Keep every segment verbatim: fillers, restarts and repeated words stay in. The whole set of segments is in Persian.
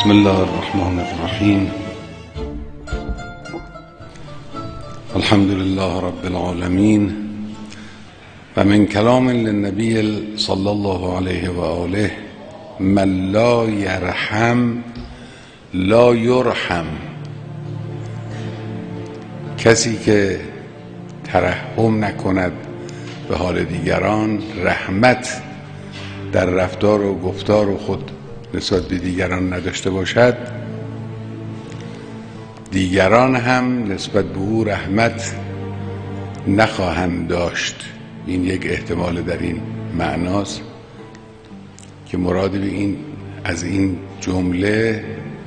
بسم الله الرحمن الرحیم. الحمد لله رب العالمین. و من کلام للنبی صلی الله علیه و آله: من لا یرحم لا یرحم. کسی که ترحم نکند به حال دیگران، رحمت در رفتار و گفتار و خود نسبت به دیگران نداشته باشد، دیگران هم نسبت به او رحمت نخواهند داشت. این یک احتمال در این معناست که مراد به این از این جمله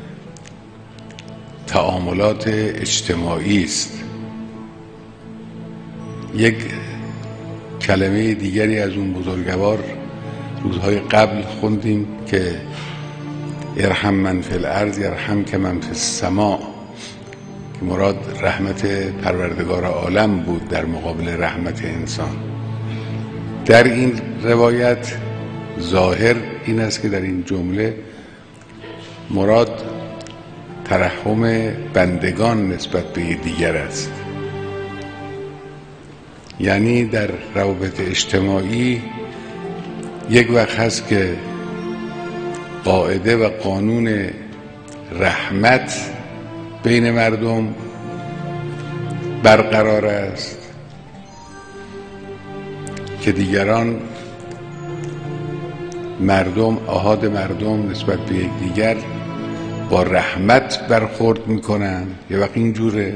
تعاملات اجتماعی است. یک کلمه دیگری از اون بزرگوار روزهای قبل خوندیم که ارحم من فی الارض یرحمک من فی السماء، که مراد رحمت پروردگار عالم بود در مقابل رحمت انسان. در این روایت ظاهر این است که در این جمله مراد ترحم بندگان نسبت به دیگر است. یعنی در روابط اجتماعی یک وقت هست که قاعده و قانون رحمت بین مردم برقرار است که دیگران مردم احاد مردم نسبت به یکدیگر با رحمت برخورد میکنن. یه وقت اینجوره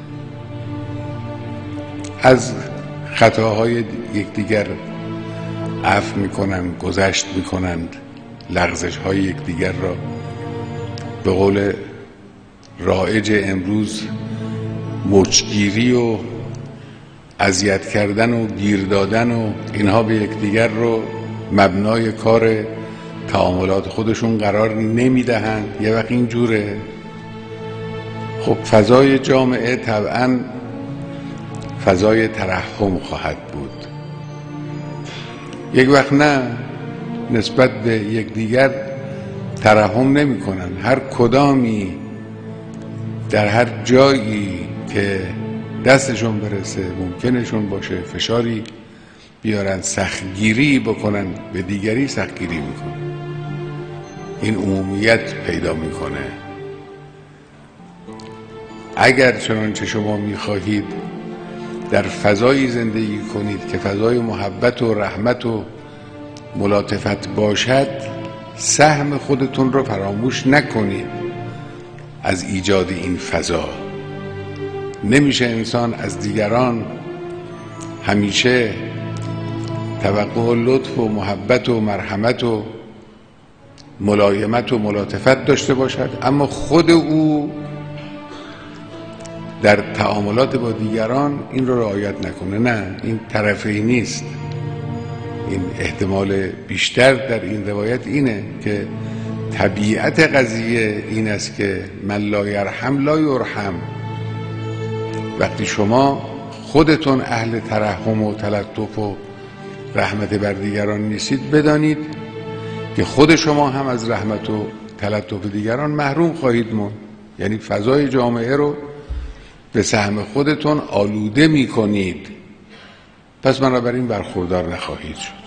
از خطاهای یکدیگر عفو میکنن، گذشت میکنند، لغزش های یکدیگر را به قول رایج امروز مچگیری و اذیت کردن و گیر دادن و اینها به یکدیگر رو مبنای کار تعاملات خودشون قرار نمیدهند. یه وقت اینجوره. خب فضای جامعه طبعا فضای ترحم خواهد بود. یک وقت نه، نسبت به یکدیگر ترحم نمی کنن. هر کدامی در هر جایی که دستشون برسه ممکنشون باشه فشاری بیارن، سختگیری بکنن، به دیگری سختگیری میکنن. این عمومیت پیدا میکنه. اگر چنانچه شما میخواهید در فضایی زندگی کنید که فضای محبت و رحمت و ملاطفت باشد، سهم خودتون رو فراموش نکنید از ایجاد این فضا. نمیشه انسان از دیگران همیشه توقع و لطف و محبت و مرحمت و ملایمت و ملاطفت داشته باشد، اما خود او در تعاملات با دیگران این رو رعایت نکنه. نه، این طرفی نیست. این احتمال بیشتر در این روایت اینه که طبیعت قضیه این است که من لا یرحم لا یرحم. وقتی شما خودتون اهل ترحم و تلطف و رحمت بر دیگران نیستید، بدانید که خود شما هم از رحمت و تلطف دیگران محروم خواهید موند. یعنی فضای جامعه رو به سهم خودتون آلوده می کنید. پس بنابراین برخوردار نخواهید شد.